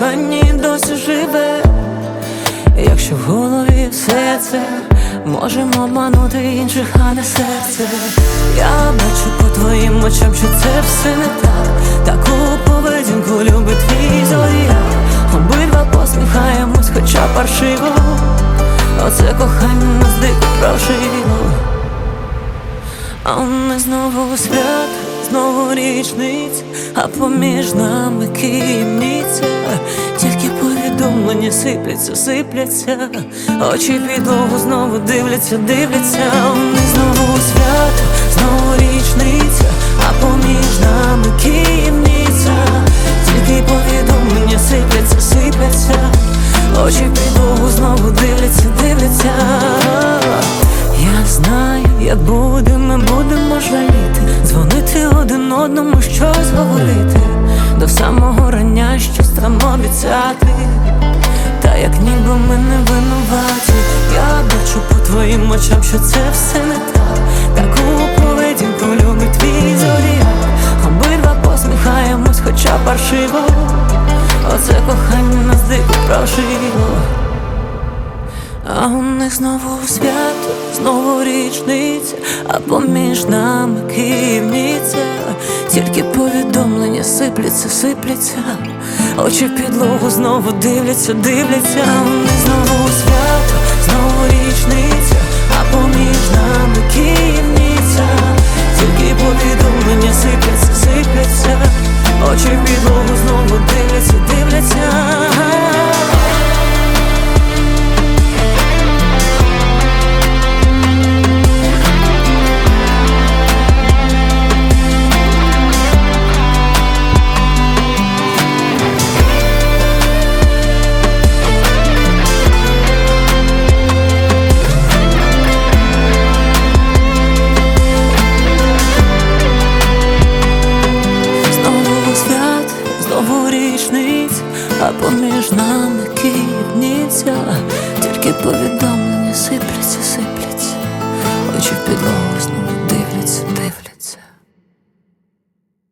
коханні досі живе. Якщо в голові все це можемо обманути інших, а не серце. Я бачу по твоїм очам, що це все не так. Таку поведінку любить твій зодіак. Обидва посміхаємось, хоча паршиво. Оце кохання нас дико прошило. А не знову свят, знову річниця, а поміж нами таємниця. Тільки повідомлення сипляться, сипляться, очі в підлогу знову дивляться, дивляться. Не знову свят, знову річниця, а поміж нами таємниця. Тільки повідомлення сипляться, сипляться, очі в підлогу знову дивляться, дивляться. Я знаю, як буде, ми будемо жаліти, дзвонити один одному, щось говорити, до самого рання щось там обіцяти. Та як ніби ми не винуваті. Я бачу по твоїм очам, що це все не так. Таку поведінку любить твій зодіак. Обидва посміхаємось, хоча паршиво. Оце кохання нас дико прошило. А у них знову свято, знову річниця, а поміж нами таємниця. Тільки повідомлення сипляться, сипляться, очі в підлогу знову дивляться, дивляться. А у них знову свято, знову річниця, а поміж нами таємниця. Тільки повідомлення сипляться, сипляться, очі в підлогу знову дивляться, дивляться. А поміж нами таємниця. Тільки повідомлення сипляться, сипляться, очі в підлогу